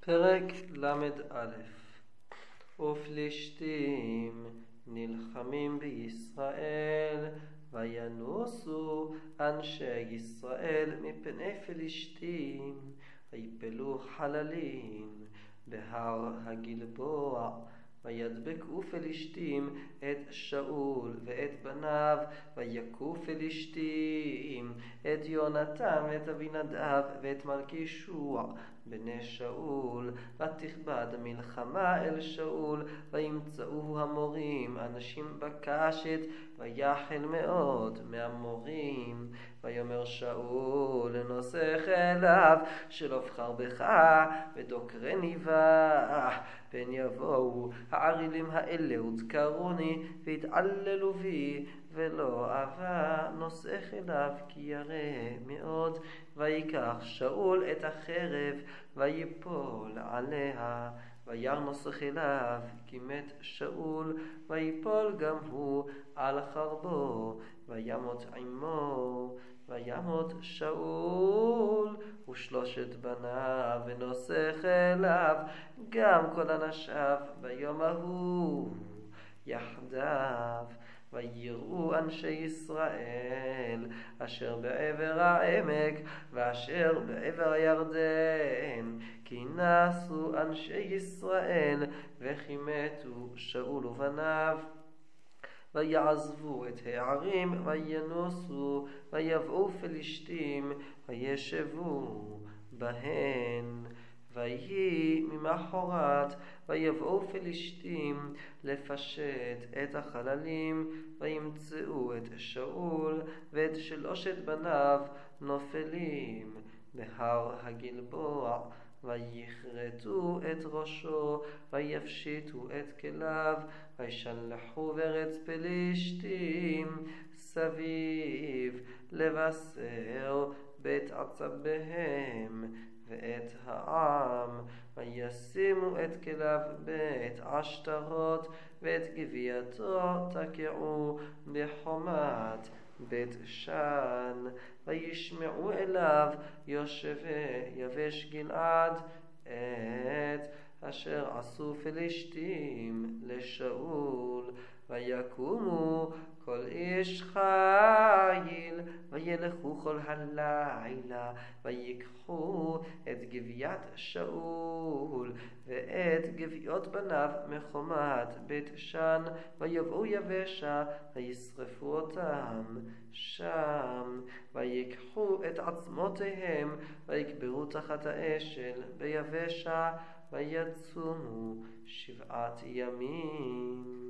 פרק למ"א. ופלישתים נלחמים בישראל, וינוסו אנשי ישראל מפני פלישתים, ויפלו חללים בהר הגלבוע. וידבקו פלישתים את שאול ואת בניו, ויכו פלישתים את יונתן ואת אבינדב ואת מלכישוע בני שאול. ותכבד המלחמה אל שאול, וימצאוהו המורים אנשים בקשת, ויחל מאוד מהמורים. ויאמר שאול לנושא חיליו, שלא אבחר בך ודוקרני בה, פן יבואו הערלים האלה ודקרוני והתעללו בי, ולא אהבה נושא חיליו כי ירא מאוד. ויקח שאול את החרב ויפול עליה, וירא נושא חיליו כי מת שאול, ויפול גם הוא על חרבו וימות עמו. וימות שאול ושלושת בניו ונושא חיליו, גם כל אנשיו ביום ההוא יחדיו. ויראו אנשי ישראל אשר בעבר העמק ואשר בעבר הירדן, כי נסו אנשי ישראל וכי מתו שאול ובניו. ויעזבו את הערים וינוסו, ויבואו פלישתים וישבו בהן. ויהי ממחרת ויבואו פלישתים לפשט את החללים, וימצאו את שאול ואת שלושת בניו נופלים בהר הגלבוע. ויכרתו את ראשו ויפשיטו את כליו, וישלחו בארץ פלישתים סביב לבשר בית עצביהם ואת העם. וישימו את כליו בית עשתרות, ואת גבייתו תקעו בחומת בית שן. וישמעו אליו יושבי יבש גלעד את אשר עשו פלישתים לשאול. ויקומו כל איש חיל וילכו כל הלילה, ויקחו את גביית שאול ואת גביות בניו מחומת בית שן, ויבואו יבשה וישרפו אותם שם. ויקחו את עצמותיהם ויקברו תחת האשל ביבשה, ויצומו 7 ימים.